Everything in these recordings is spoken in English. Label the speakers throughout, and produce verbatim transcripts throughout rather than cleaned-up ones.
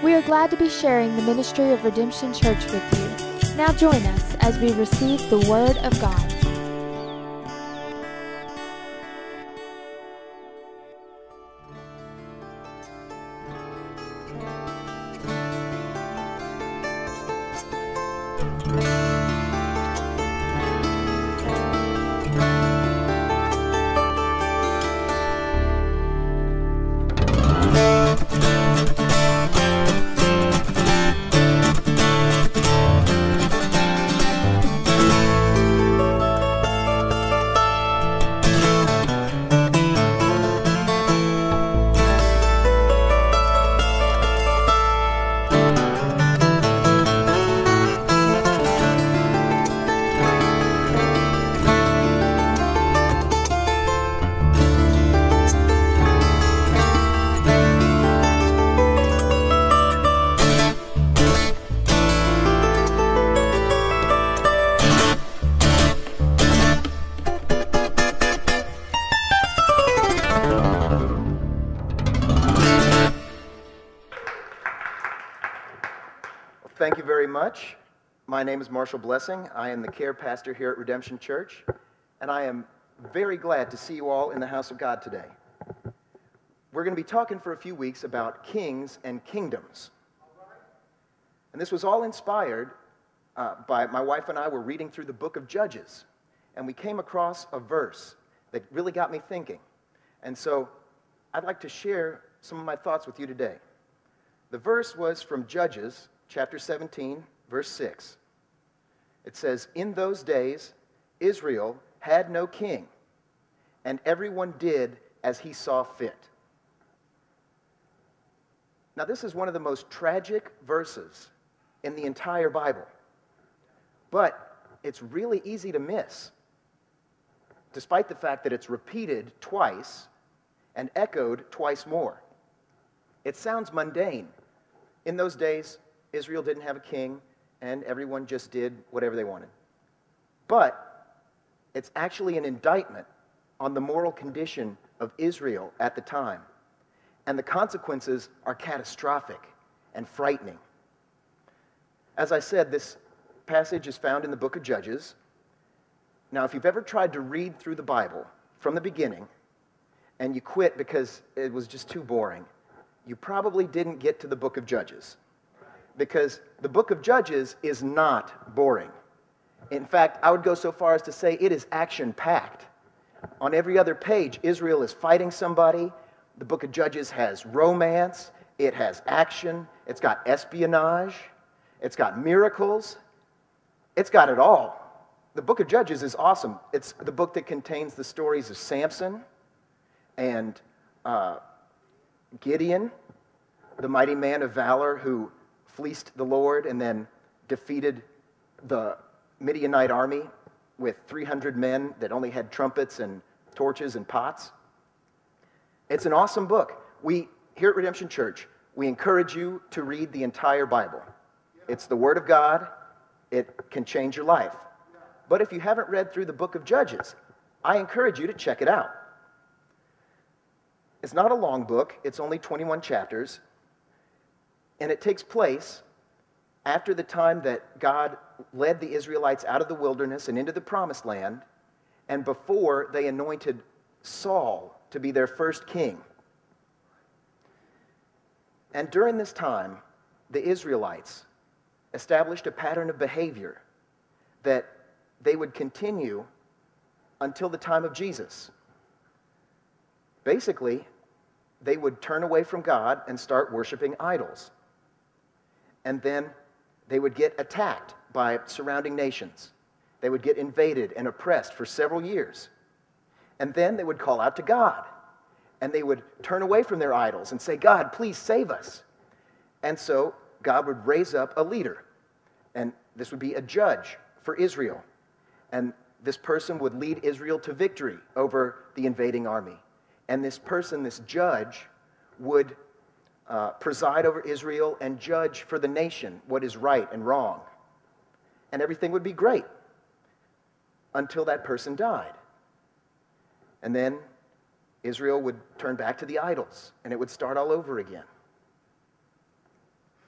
Speaker 1: We are glad to be sharing the ministry of Redemption Church with you. Now join us as we receive the Word of God.
Speaker 2: Thank you very much. My name is Marshall Blessing. I am the care pastor here at Redemption Church, and I am very glad to see you all in the house of God today. We're going to be talking for a few weeks about kings and kingdoms. And this was all inspired uh, by my wife and I were reading through the book of Judges, and we came across a verse that really got me thinking. And so I'd like to share some of my thoughts with you today. The verse was from Judges chapter seventeen, verse six. It says, "In those days, Israel had no king, and everyone did as he saw fit." Now, this is one of the most tragic verses in the entire Bible, but it's really easy to miss, despite the fact that it's repeated twice and echoed twice more. It sounds mundane. In those days, Israel didn't have a king, and everyone just did whatever they wanted. But it's actually an indictment on the moral condition of Israel at the time. And the consequences are catastrophic and frightening. As I said, this passage is found in the book of Judges. Now, if you've ever tried to read through the Bible from the beginning, and you quit because it was just too boring, you probably didn't get to the book of Judges. Because the book of Judges is not boring. In fact, I would go so far as to say it is action-packed. On every other page, Israel is fighting somebody. The book of Judges has romance. It has action. It's got espionage. It's got miracles. It's got it all. The book of Judges is awesome. It's the book that contains the stories of Samson and uh, Gideon, the mighty man of valor who fleeced the Lord and then defeated the Midianite army with three hundred men that only had trumpets and torches and pots. It's an awesome book. We, here at Redemption Church, we encourage you to read the entire Bible. It's the Word of God. It can change your life. But if you haven't read through the book of Judges, I encourage you to check it out. It's not a long book. It's only twenty-one chapters. And it takes place after the time that God led the Israelites out of the wilderness and into the promised land, and before they anointed Saul to be their first king. And during this time, the Israelites established a pattern of behavior that they would continue until the time of Jesus. Basically, they would turn away from God and start worshiping idols. And then they would get attacked by surrounding nations. They would get invaded and oppressed for several years. And then they would call out to God. And they would turn away from their idols and say, "God, please save us." And so God would raise up a leader. And this would be a judge for Israel. And this person would lead Israel to victory over the invading army. And this person, this judge, would Uh, preside over Israel and judge for the nation what is right and wrong. And everything would be great until that person died. And then Israel would turn back to the idols, and it would start all over again.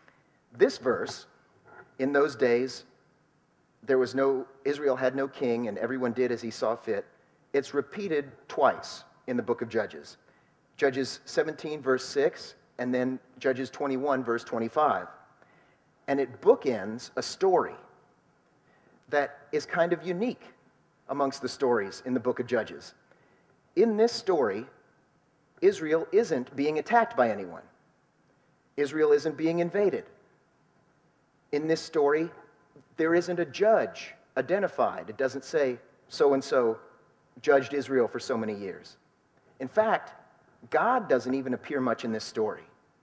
Speaker 2: This verse, in those days, there was no, Israel had no king, and everyone did as he saw fit. It's repeated twice in the book of Judges. Judges seventeen, verse six, and then Judges twenty-one, verse twenty-five. And it bookends a story that is kind of unique amongst the stories in the book of Judges. In this story, Israel isn't being attacked by anyone. Israel isn't being invaded. In this story, there isn't a judge identified. It doesn't say so-and-so judged Israel for so many years. In fact, God doesn't even appear much in this story.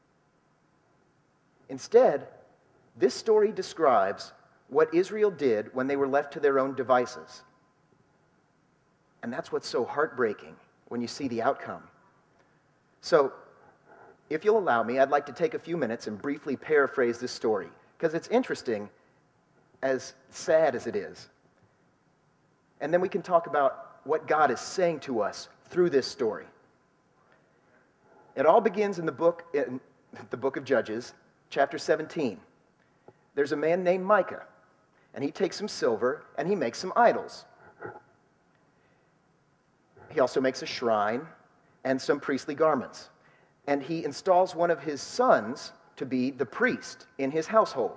Speaker 2: Instead, this story describes what Israel did when they were left to their own devices. And that's what's so heartbreaking when you see the outcome. So, if you'll allow me, I'd like to take a few minutes and briefly paraphrase this story, because it's interesting, as sad as it is. And then we can talk about what God is saying to us through this story. It all begins in the book, in the book of Judges, chapter seventeen. There's a man named Micah, and he takes some silver and he makes some idols. He also makes a shrine and some priestly garments. And he installs one of his sons to be the priest in his household.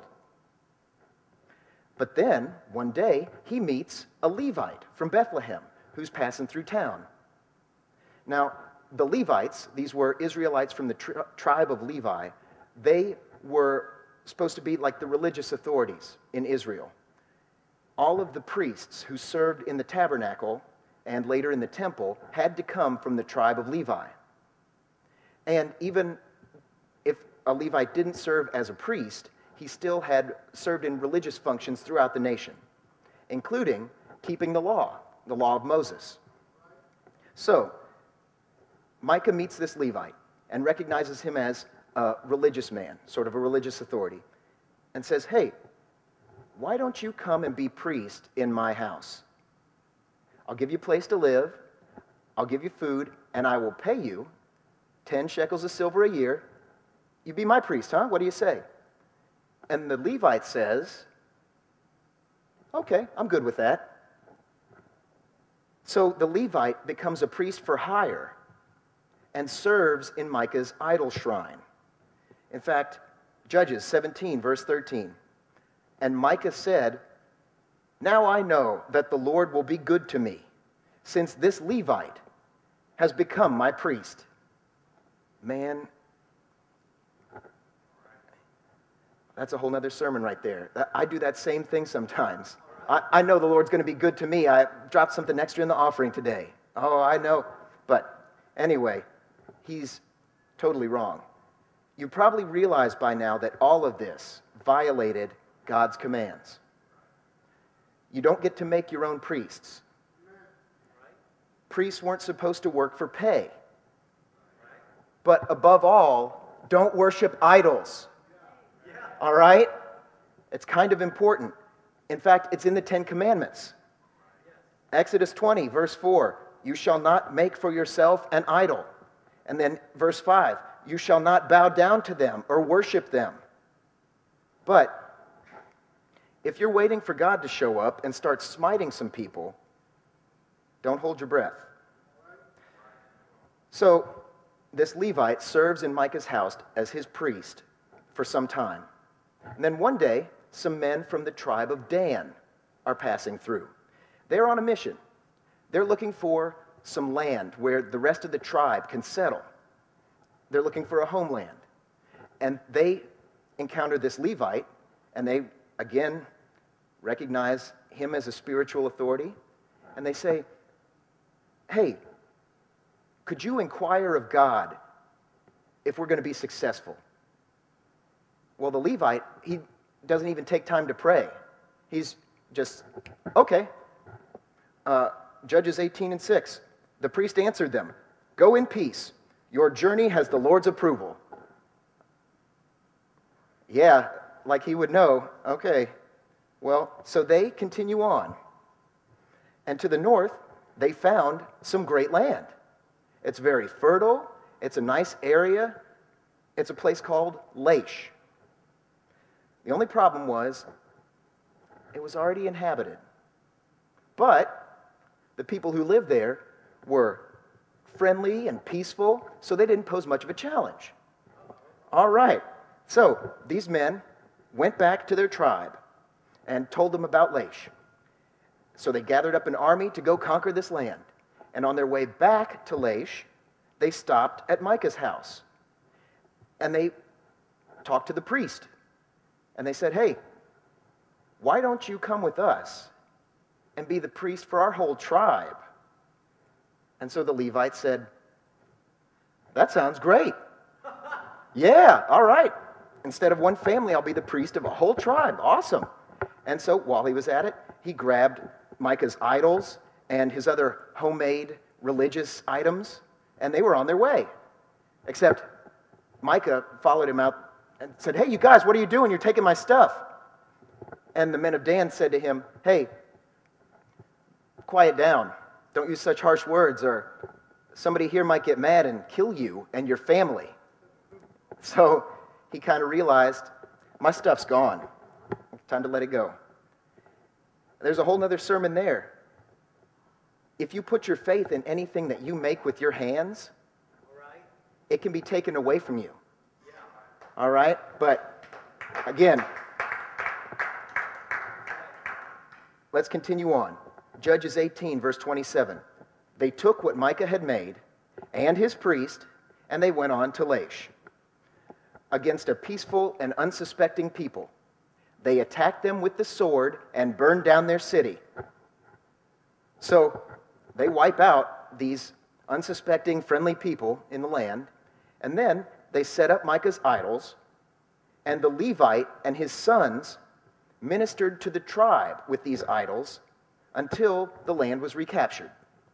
Speaker 2: But then, one day, he meets a Levite from Bethlehem who's passing through town. Now, the Levites, these were Israelites from the tri- tribe of Levi, they were supposed to be like the religious authorities in Israel. All of the priests who served in the tabernacle and later in the temple had to come from the tribe of Levi. And even if a Levite didn't serve as a priest, he still had served in religious functions throughout the nation, including keeping the law, the law of Moses. So, Micah meets this Levite and recognizes him as a religious man, sort of a religious authority, and says, "Hey, why don't you come and be priest in my house? I'll give you a place to live, I'll give you food, and I will pay you ten shekels of silver a year. You be my priest, huh? What do you say?" And the Levite says, "Okay, I'm good with that." So the Levite becomes a priest for hire and serves in Micah's idol shrine. In fact, Judges seventeen, verse thirteen, "And Micah said, 'Now I know that the Lord will be good to me, since this Levite has become my priest.'" Man, that's a whole nother sermon right there. I do that same thing sometimes. I, I know the Lord's going to be good to me. I dropped something extra in the offering today. Oh, I know. But anyway, he's totally wrong. You probably realize by now that all of this violated God's commands. You don't get to make your own priests. Priests weren't supposed to work for pay. But above all, don't worship idols. All right? It's kind of important. In fact, it's in the Ten Commandments. Exodus twenty, verse four, "You shall not make for yourself an idol." And then verse five, "You shall not bow down to them or worship them." But if you're waiting for God to show up and start smiting some people, don't hold your breath. So this Levite serves in Micah's house as his priest for some time. And then one day, some men from the tribe of Dan are passing through. They're on a mission. They're looking for some land where the rest of the tribe can settle. They're looking for a homeland. And they encounter this Levite, and they, again, recognize him as a spiritual authority. And they say, "Hey, could you inquire of God if we're going to be successful?" Well, the Levite, he doesn't even take time to pray. He's just, okay. Uh, Judges eighteen and six. "The priest answered them, 'Go in peace. Your journey has the Lord's approval.'" Yeah, like he would know. Okay. Well, so they continue on. And to the north, they found some great land. It's very fertile. It's a nice area. It's a place called Laish. The only problem was it was already inhabited. But the people who lived there were friendly and peaceful, so they didn't pose much of a challenge. All right. So these men went back to their tribe and told them about Laish. So they gathered up an army to go conquer this land. And on their way back to Laish, they stopped at Micah's house. And they talked to the priest. And they said, hey, why don't you come with us and be the priest for our whole tribe? And so the Levite said, that sounds great. Yeah, all right. Instead of one family, I'll be the priest of a whole tribe. Awesome. And so while he was at it, he grabbed Micah's idols and his other homemade religious items, and they were on their way. Except Micah followed him out and said, hey, you guys, what are you doing? You're taking my stuff. And the men of Dan said to him, hey, quiet down. Don't use such harsh words, or somebody here might get mad and kill you and your family. So he kind of realized, my stuff's gone. Time to let it go. There's a whole other sermon there. If you put your faith in anything that you make with your hands, it can be taken away from you. All right? But again, let's continue on. Judges eighteen, verse twenty-seven. They took what Micah had made and his priest, and they went on to Laish. Against a peaceful and unsuspecting people, they attacked them with the sword and burned down their city. So they wipe out these unsuspecting, friendly people in the land, and then they set up Micah's idols, and the Levite and his sons ministered to the tribe with these idols until the land was recaptured.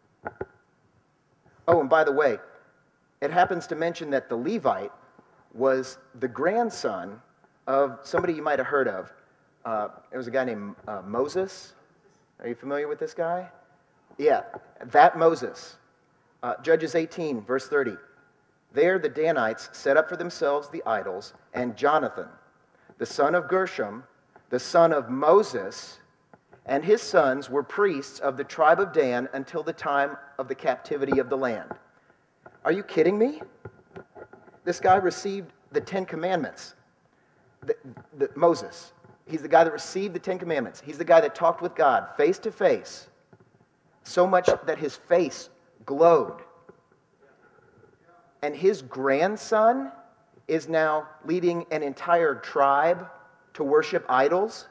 Speaker 2: Oh, and by the way, it happens to mention that the Levite was the grandson of somebody you might have heard of. Uh, it was a guy named uh, Moses. Are you familiar with this guy? Yeah, that Moses. Uh, Judges eighteen, verse thirty. There the Danites set up for themselves the idols, and Jonathan, the son of Gershom, the son of Moses, and his sons were priests of the tribe of Dan until the time of the captivity of the land. Are you kidding me? This guy received the Ten Commandments. The, the, Moses. He's the guy that received the Ten Commandments. He's the guy that talked with God face to face, so much that his face glowed. And his grandson is now leading an entire tribe to worship idols.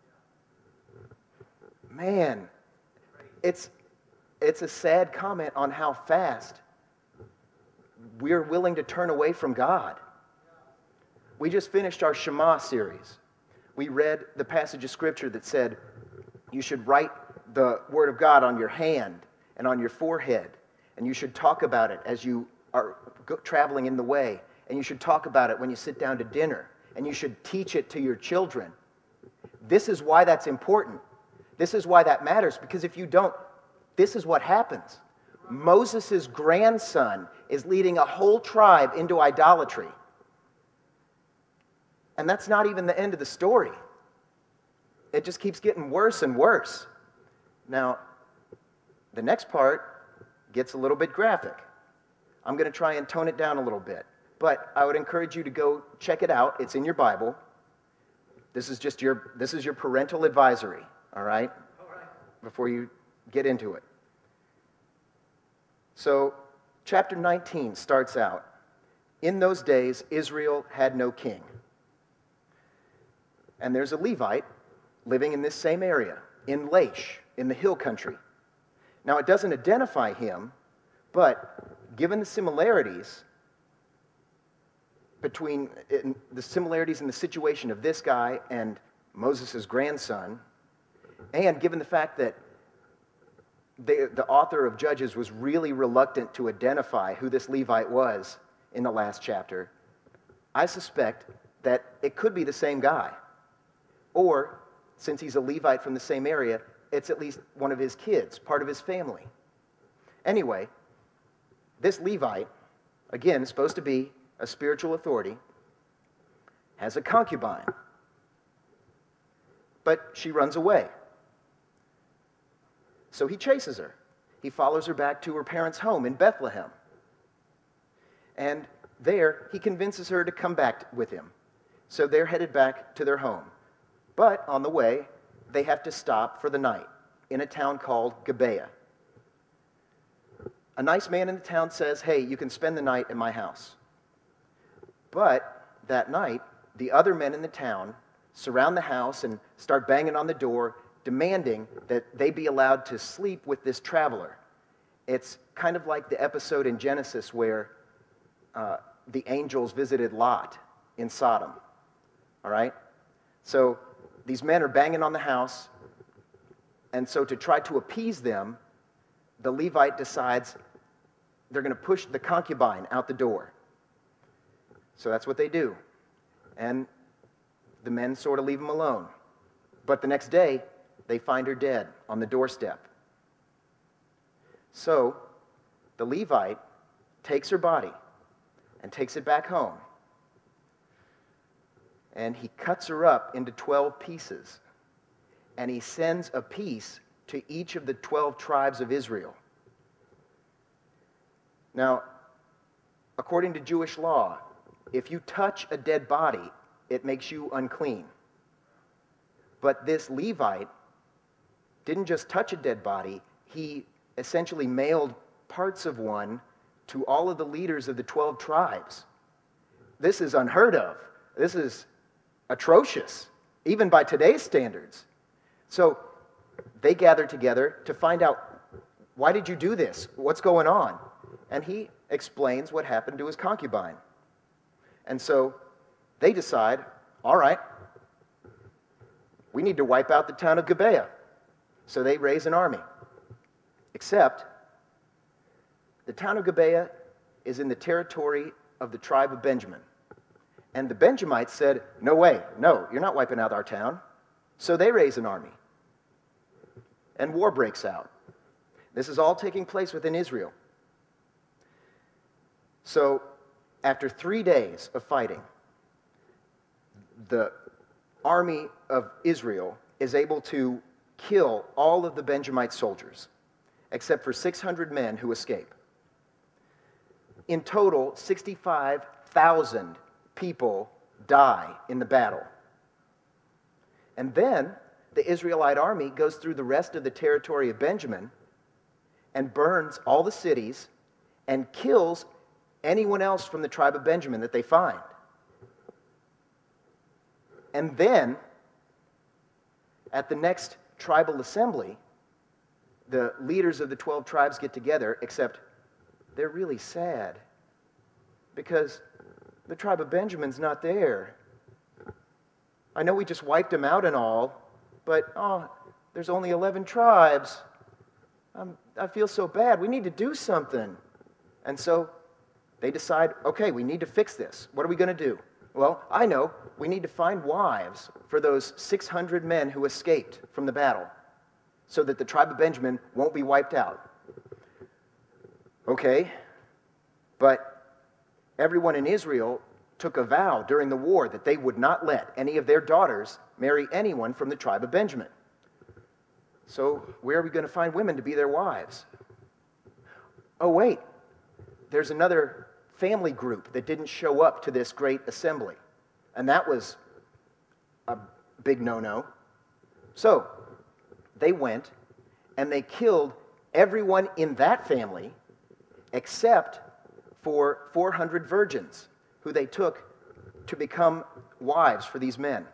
Speaker 2: Man, it's, it's a sad comment on how fast we're willing to turn away from God. We just finished our Shema series. We read the passage of Scripture that said you should write the Word of God on your hand and on your forehead, and you should talk about it as you are go- traveling in the way, and you should talk about it when you sit down to dinner, and you should teach it to your children. This is why that's important. This is why that matters, because if you don't, this is what happens. Moses' grandson is leading a whole tribe into idolatry. And that's not even the end of the story. It just keeps getting worse and worse. Now, the next part gets a little bit graphic. I'm going to try and tone it down a little bit. But I would encourage you to go check it out. It's in your Bible. This is just your, this is your parental advisory, all right? All right. Before you get into it. So, chapter nineteen starts out, in those days, Israel had no king. And there's a Levite living in this same area, in Laish, in the hill country. Now, it doesn't identify him, but given the similarities between in, the similarities in the situation of this guy and Moses' grandson, and given the fact that they, the author of Judges was really reluctant to identify who this Levite was in the last chapter, I suspect that it could be the same guy. Or, since he's a Levite from the same area, it's at least one of his kids, part of his family. Anyway, this Levite, again, supposed to be a spiritual authority, has a concubine. but she runs away. So he chases her. He follows her back to her parents' home in Bethlehem. And there, he convinces her to come back with him. So they're headed back to their home. But on the way, they have to stop for the night in a town called Gibeah. A nice man in the town says, hey, you can spend the night at my house. But that night, the other men in the town surround the house and start banging on the door, demanding that they be allowed to sleep with this traveler. It's kind of like the episode in Genesis where uh, the angels visited Lot in Sodom. All right? So these men are banging on the house, and so to try to appease them, the Levite decides they're going to push the concubine out the door. So that's what they do. And the men sort of leave him alone. But the next day, they find her dead on the doorstep. So the Levite takes her body and takes it back home. And he cuts her up into twelve pieces. And he sends a piece to each of the twelve tribes of Israel. Now, according to Jewish law, if you touch a dead body, it makes you unclean. But this Levite didn't just touch a dead body, he essentially mailed parts of one to all of the leaders of the twelve tribes. This is unheard of. This is atrocious, even by today's standards. So they gather together to find out, why did you do this? What's going on? And he explains what happened to his concubine. And so they decide, all right, we need to wipe out the town of Gibeah. So they raise an army. Except the town of Gibeah is in the territory of the tribe of Benjamin. And the Benjamites said, no way, no, you're not wiping out our town. So they raise an army. And war breaks out. This is all taking place within Israel. So after three days of fighting, the army of Israel is able to kill all of the Benjamite soldiers, except for six hundred men who escape. In total, sixty-five thousand people die in the battle. And then the Israelite army goes through the rest of the territory of Benjamin and burns all the cities and kills anyone else from the tribe of Benjamin that they find. And then, at the next tribal assembly, the leaders of the twelve tribes get together, except they're really sad because the tribe of Benjamin's not there. I know we just wiped them out and all, but, oh, there's only eleven tribes. I'm, I feel so bad. We need to do something. And so they decide, okay, we need to fix this. What are we going to do? Well, I know. We need to find wives for those six hundred men who escaped from the battle so that the tribe of Benjamin won't be wiped out. Okay, but everyone in Israel took a vow during the war that they would not let any of their daughters marry anyone from the tribe of Benjamin. So where are we going to find women to be their wives? Oh, wait. There's another family group that didn't show up to this great assembly. And that was a big no-no. So they went and they killed everyone in that family except for four hundred virgins who they took to become wives for these men.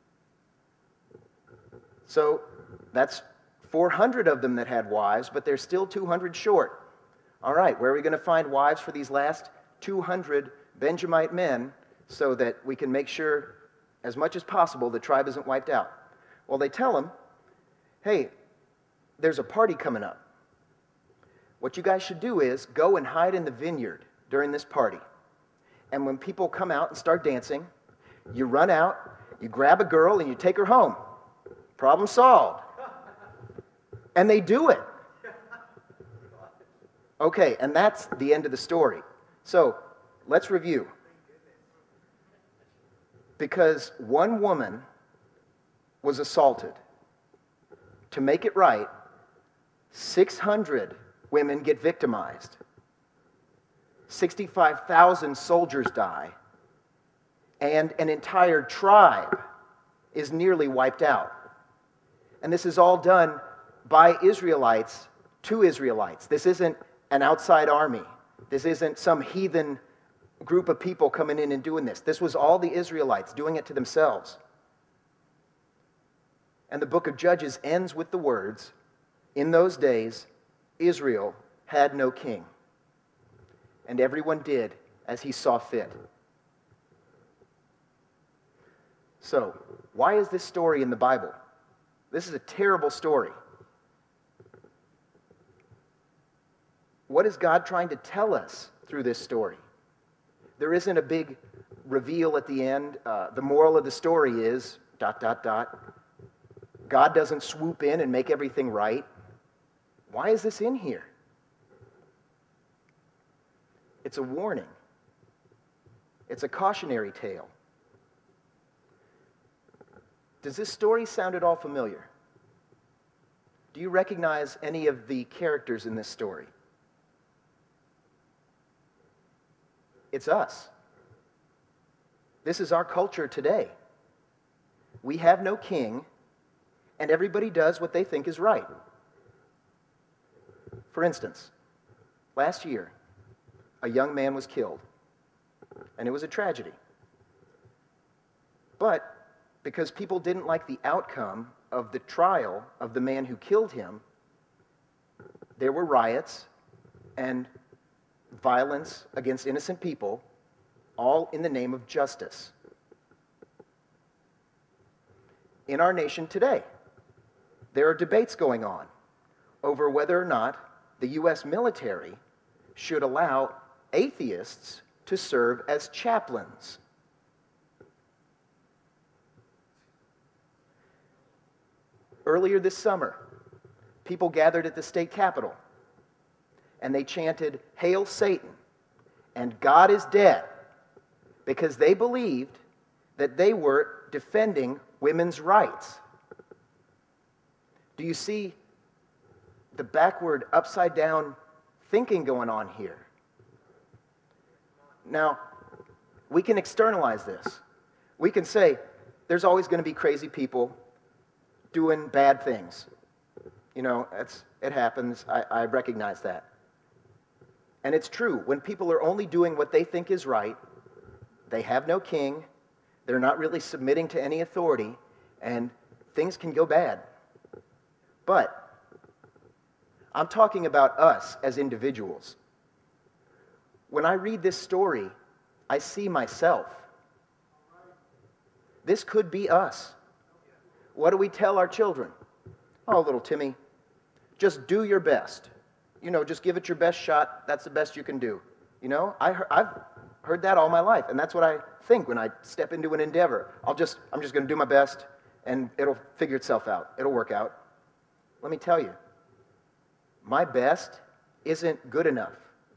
Speaker 2: So that's four hundred of them that had wives, but they're still two hundred short. All right, where are we going to find wives for these last two hundred Benjamite men so that we can make sure, as much as possible, the tribe isn't wiped out? Well, they tell them, hey, there's a party coming up. What you guys should do is go and hide in the vineyard during this party. And when people come out and start dancing, you run out, you grab a girl, and you take her home. Problem solved. And they do it. Okay, and that's the end of the story. So, let's review. Because one woman was assaulted. To make it right, six hundred women get victimized. sixty-five thousand soldiers die. And an entire tribe is nearly wiped out. And this is all done by Israelites to Israelites. This isn't an outside army. This isn't some heathen group of people coming in and doing this. This was all the Israelites doing it to themselves. And the book of Judges ends with the words, "In those days, Israel had no king, and everyone did as he saw fit." So, why is this story in the Bible? This is a terrible story. What is God trying to tell us through this story? There isn't a big reveal at the end. Uh, the moral of the story is, dot, dot, dot. God doesn't swoop in and make everything right. Why is this in here? It's a warning. It's a cautionary tale. Does this story sound at all familiar? Do you recognize any of the characters in this story? It's us. This is our culture today. We have no king, and everybody does what they think is right. For instance, last year, a young man was killed, and it was a tragedy. But because people didn't like the outcome of the trial of the man who killed him, there were riots and violence against innocent people, all in the name of justice. In our nation today, there are debates going on over whether or not the U S military should allow atheists to serve as chaplains. Earlier this summer, people gathered at the state capitol, and they chanted, "Hail Satan," and "God is dead," because they believed that they were defending women's rights. Do you see the backward, upside-down thinking going on here? Now, we can externalize this. We can say, there's always going to be crazy people doing bad things. You know, it's, it happens. I, I recognize that. And it's true. When people are only doing what they think is right, they have no king, they're not really submitting to any authority, and things can go bad. But I'm talking about us as individuals. When I read this story, I see myself. This could be us. What do we tell our children? "Oh, little Timmy, just do your best. You know, just give it your best shot. That's the best you can do." You know, I he- I've heard that all my life, and that's what I think when I step into an endeavor. I'll just, I'm just going to do my best, and it'll figure itself out. It'll work out. Let me tell you, my best isn't good enough.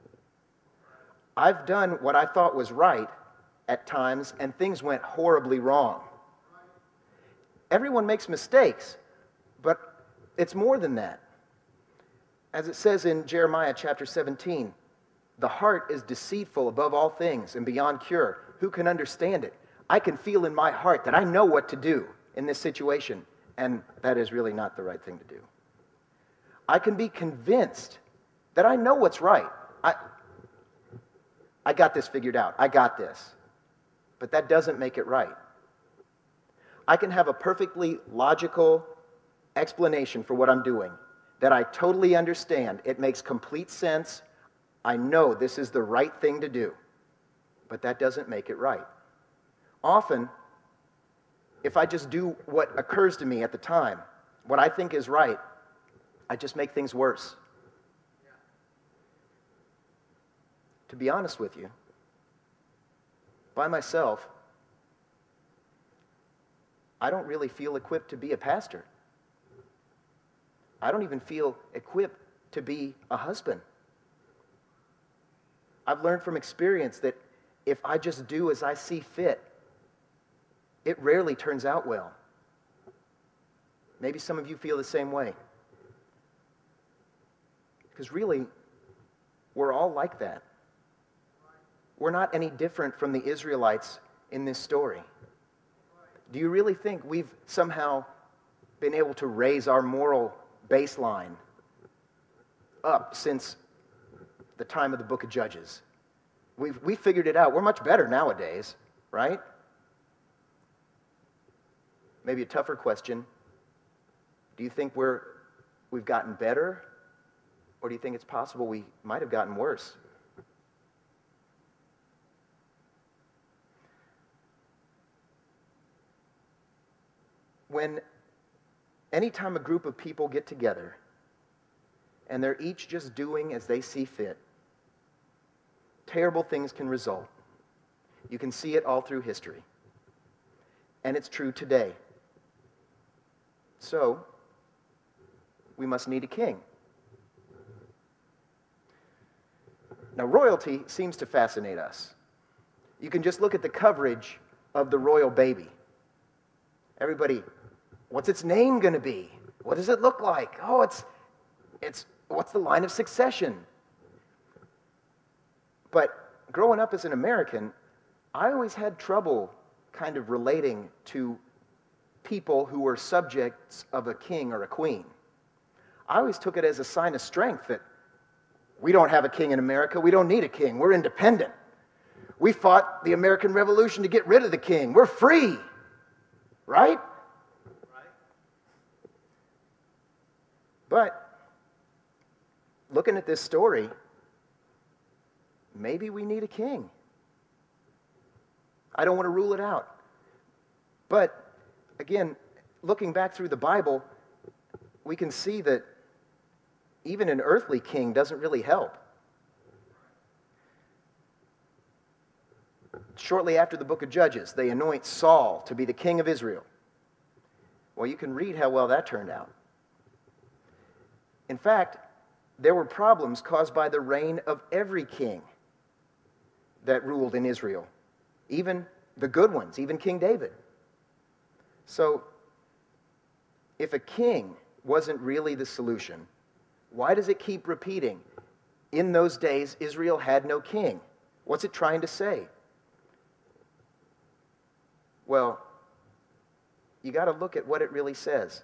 Speaker 2: I've done what I thought was right at times, and things went horribly wrong. Everyone makes mistakes, but it's more than that. As it says in Jeremiah chapter seventeen, "The heart is deceitful above all things and beyond cure. Who can understand it?" I can feel in my heart that I know what to do in this situation, and that is really not the right thing to do. I can be convinced that I know what's right. I, I got this figured out. I got this. But that doesn't make it right. I can have a perfectly logical explanation for what I'm doing that I totally understand. It makes complete sense. I know this is the right thing to do. But that doesn't make it right. Often, if I just do what occurs to me at the time, what I think is right, I just make things worse. To be honest with you, by myself, I don't really feel equipped to be a pastor. I don't even feel equipped to be a husband. I've learned from experience that if I just do as I see fit, it rarely turns out well. Maybe some of you feel the same way. Because really, we're all like that. We're not any different from the Israelites in this story. Do you really think we've somehow been able to raise our moral baseline up since the time of the book of Judges? We've, we figured it out. We're much better nowadays, right? Maybe a tougher question. Do you think we're, we've gotten better? Or do you think it's possible we might have gotten worse? When anytime a group of people get together and they're each just doing as they see fit, terrible things can result. You can see it all through history. And it's true today. So, we must need a king. Now, royalty seems to fascinate us. You can just look at the coverage of the royal baby. Everybody, what's its name going to be? What does it look like? Oh, it's, it's, what's the line of succession? But growing up as an American, I always had trouble kind of relating to people who were subjects of a king or a queen. I always took it as a sign of strength that we don't have a king in America. We don't need a king. We're independent. We fought the American Revolution to get rid of the king. We're free. Right? Right. But looking at this story, maybe we need a king. I don't want to rule it out. But again, looking back through the Bible, we can see that even an earthly king doesn't really help. Shortly after the book of Judges, they anoint Saul to be the king of Israel. Well, you can read how well that turned out. In fact, there were problems caused by the reign of every king that ruled in Israel, even the good ones, even King David. So, if a king wasn't really the solution, why does it keep repeating, in those days Israel had no king? What's it trying to say? Well, you got to look at what it really says.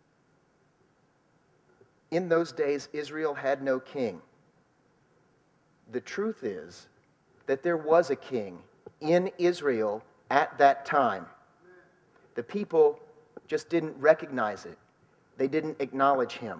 Speaker 2: In those days, Israel had no king. The truth is that there was a king in Israel at that time. The people just didn't recognize it. They didn't acknowledge him.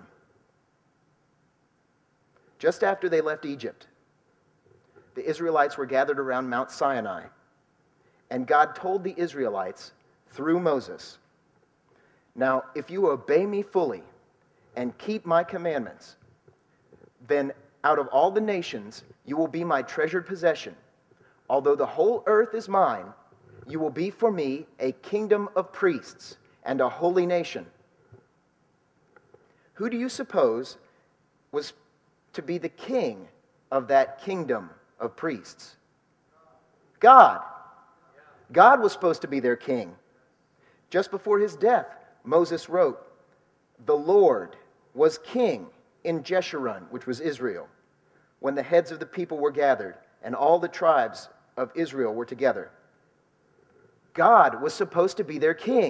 Speaker 2: Just after they left Egypt, the Israelites were gathered around Mount Sinai. And God told the Israelites through Moses, "Now, if you obey me fully and keep my commandments, then out of all the nations you will be my treasured possession. Although the whole earth is mine, you will be for me a kingdom of priests and a holy nation." Who do you suppose was to be the king of that kingdom of priests? God. God was supposed to be their king. Just before his death, Moses wrote, "The Lord was king in Jeshurun," which was Israel, "when the heads of the people were gathered and all the tribes of Israel were together." God was supposed to be their king.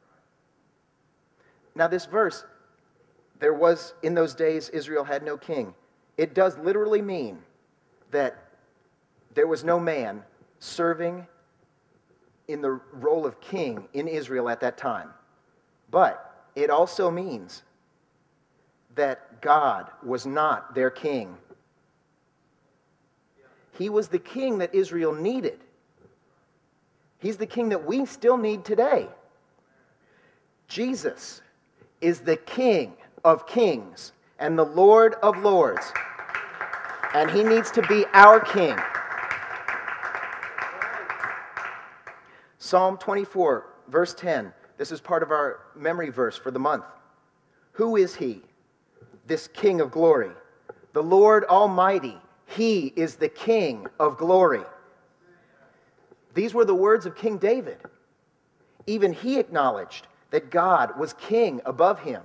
Speaker 2: Now this verse, there was, in those days, Israel had no king. It does literally mean that there was no man serving in the role of king in Israel at that time. But it also means that God was not their king. He was the king that Israel needed. He's the king that we still need today. Jesus is the King of kings and the Lord of lords. And he needs to be our king. Psalm twenty-four, verse ten. This is part of our memory verse for the month. Who is he? This King of glory. The Lord Almighty. He is the King of glory. These were the words of King David. Even he acknowledged that God was king above him.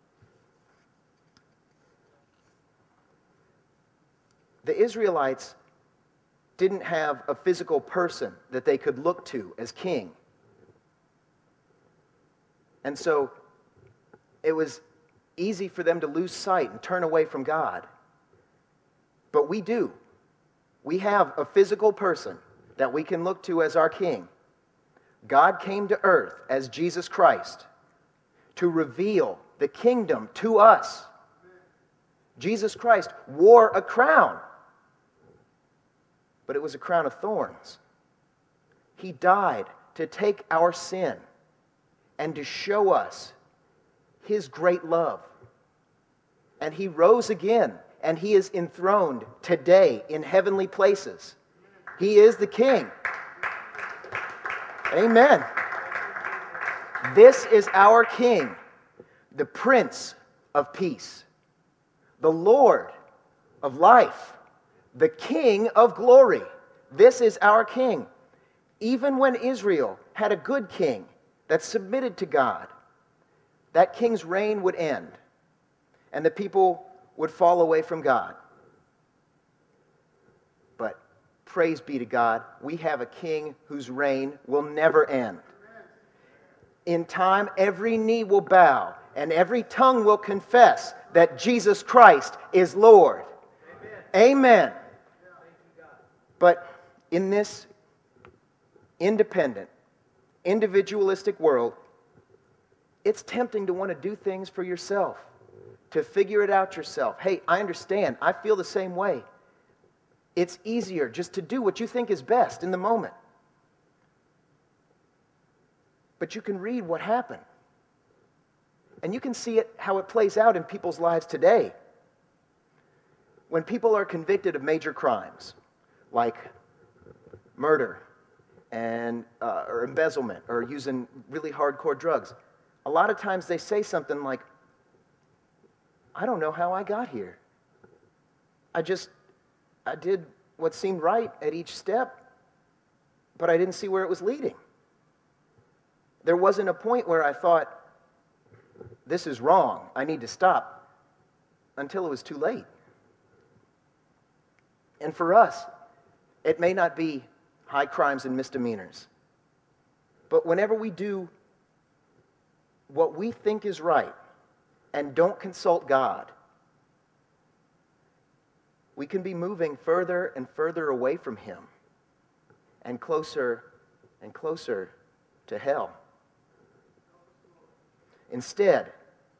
Speaker 2: The Israelites didn't have a physical person that they could look to as king. And so it was easy for them to lose sight and turn away from God. But we do. We have a physical person that we can look to as our king. God came to earth as Jesus Christ to reveal the kingdom to us. Jesus Christ wore a crown, but it was a crown of thorns. He died to take our sin and to show us His great love. And He rose again, and He is enthroned today in heavenly places. He is the King. Amen. This is our King, the Prince of Peace, the Lord of life, the King of glory. This is our King. Even when Israel had a good king that submitted to God, that king's reign would end, and the people would fall away from God. But praise be to God, we have a king whose reign will never end. In time, every knee will bow, and every tongue will confess that Jesus Christ is Lord. Amen. Amen. But in this independent, individualistic world, it's tempting to want to do things for yourself, to figure it out yourself. Hey, I understand. I feel the same way. It's easier just to do what you think is best in the moment. But you can read what happened. And you can see it, how it plays out in people's lives today. When people are convicted of major crimes, like murder and uh, or embezzlement or using really hardcore drugs, a lot of times they say something like, I don't know how I got here. I just, I did what seemed right at each step, but I didn't see where it was leading. There wasn't a point where I thought, this is wrong, I need to stop, until it was too late. And for us, it may not be high crimes and misdemeanors, but whenever we do what we think is right and don't consult God, we can be moving further and further away from Him and closer and closer to hell. Instead,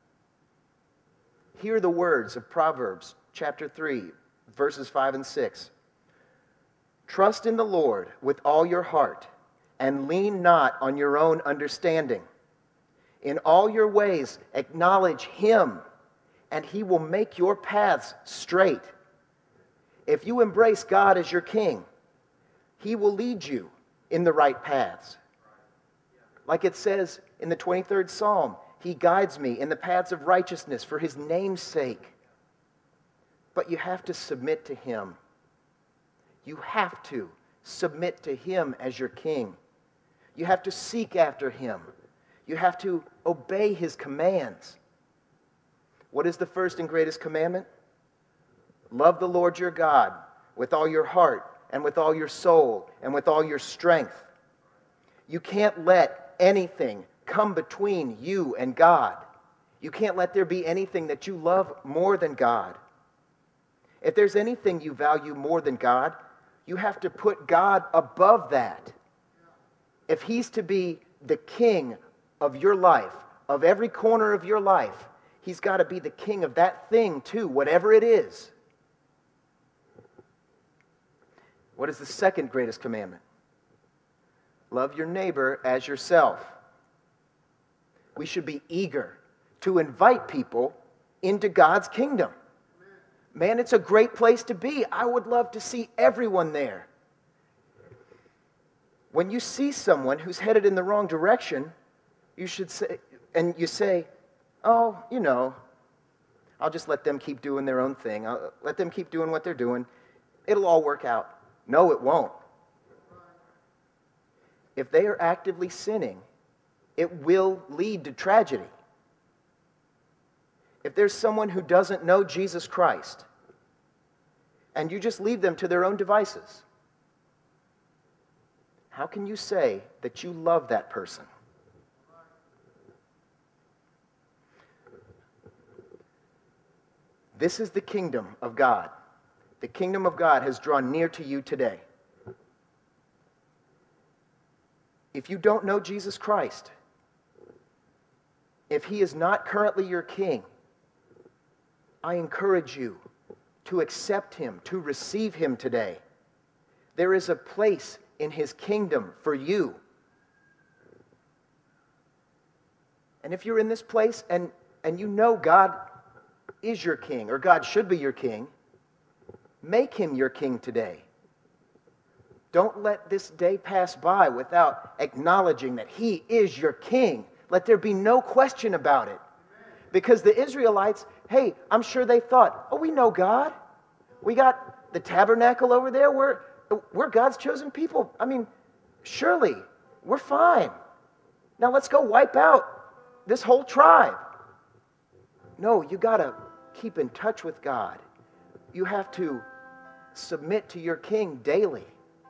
Speaker 2: hear the words of Proverbs chapter three, verses five and six. Trust in the Lord with all your heart, and lean not on your own understanding. In all your ways acknowledge Him, and He will make your paths straight. If you embrace God as your King, He will lead you in the right paths. Like it says in the twenty-third Psalm, He guides me in the paths of righteousness for His name's sake. But you have to submit to Him. You have to submit to Him as your King. You have to seek after Him. You have to obey His commands. What is the first and greatest commandment? Love the Lord your God with all your heart and with all your soul and with all your strength. You can't let anything come between you and God. You can't let there be anything that you love more than God. If there's anything you value more than God, you have to put God above that. If He's to be the king of your life, of every corner of your life, He's got to be the king of that thing too, whatever it is. What is the second greatest commandment? Love your neighbor as yourself. We should be eager to invite people into God's kingdom. Man, it's a great place to be. I would love to see everyone there. When you see someone who's headed in the wrong direction, you should say, and you say, oh, you know, I'll just let them keep doing their own thing. I'll let them keep doing what they're doing. It'll all work out. No, it won't. If they are actively sinning, it will lead to tragedy. If there's someone who doesn't know Jesus Christ, and you just leave them to their own devices, how can you say that you love that person? This is the kingdom of God. The kingdom of God has drawn near to you today. If you don't know Jesus Christ, if he is not currently your king, I encourage you to accept him, to receive him today. There is a place in his kingdom for you. And if you're in this place and, and you know God is your king, or God should be your king, make him your king today. Don't let this day pass by without acknowledging that he is your king. Let there be no question about it. Because the Israelites, hey, I'm sure they thought, oh, we know God. We got the tabernacle over there. We're, we're God's chosen people. I mean, surely we're fine. Now let's go wipe out this whole tribe. No, you got to keep in touch with God. You have to submit to your king daily.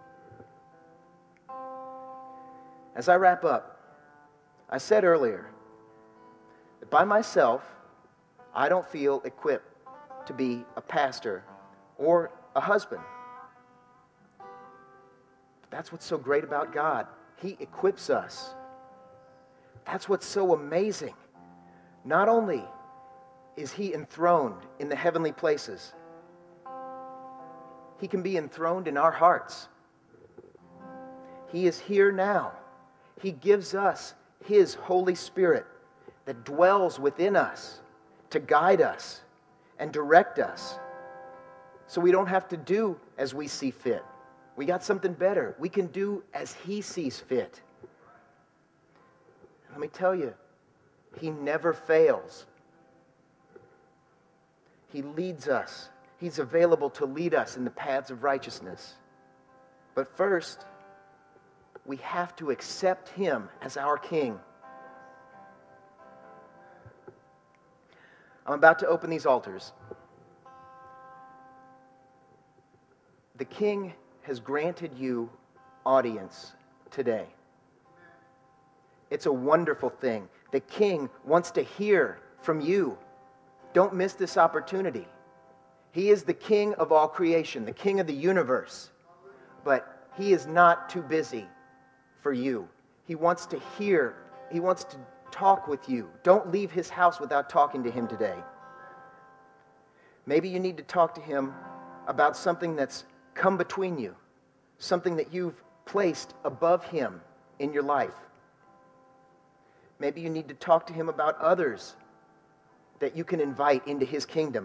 Speaker 2: As I wrap up, I said earlier that by myself, I don't feel equipped to be a pastor or a husband. But that's what's so great about God. He equips us. That's what's so amazing. Not only is he enthroned in the heavenly places, he can be enthroned in our hearts. He is here now. He gives us his Holy Spirit that dwells within us to guide us and direct us, so we don't have to do as we see fit. We got something better. We can do as he sees fit. Let me tell you, he never fails. He leads us. He's available to lead us in the paths of righteousness. But first, we have to accept him as our king. I'm about to open these altars. The king has granted you audience today. It's a wonderful thing. The king wants to hear from you. Don't miss this opportunity. He is the king of all creation, the king of the universe. But he is not too busy for you. He wants to hear, he wants to talk with you. Don't leave his house without talking to him today. Maybe you need to talk to him about something that's come between you, something that you've placed above him in your life. Maybe you need to talk to him about others that you can invite into his kingdom.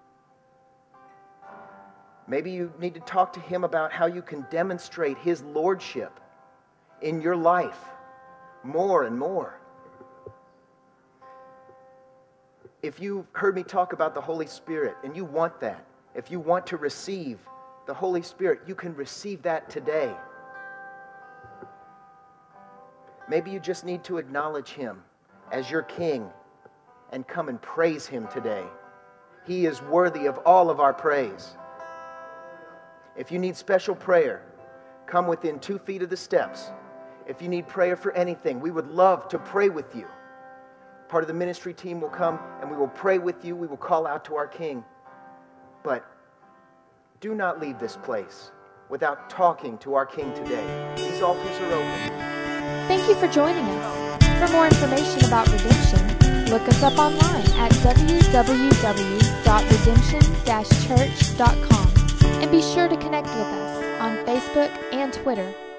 Speaker 2: Maybe you need to talk to him about how you can demonstrate his lordship in your life more and more. If you've heard me talk about the Holy Spirit and you want that, if you want to receive the Holy Spirit, you can receive that today. Maybe you just need to acknowledge him as your king and come and praise him today. He is worthy of all of our praise. If you need special prayer, come within two feet of the steps. If you need prayer for anything, we would love to pray with you. Part of the ministry team will come and we will pray with you. We will call out to our King. But do not leave this place without talking to our King today. These altars are open.
Speaker 1: Thank you for joining us. For more information about Redemption, look us up online at w w w dot redemption dash church dot com and be sure to connect with us on Facebook and Twitter.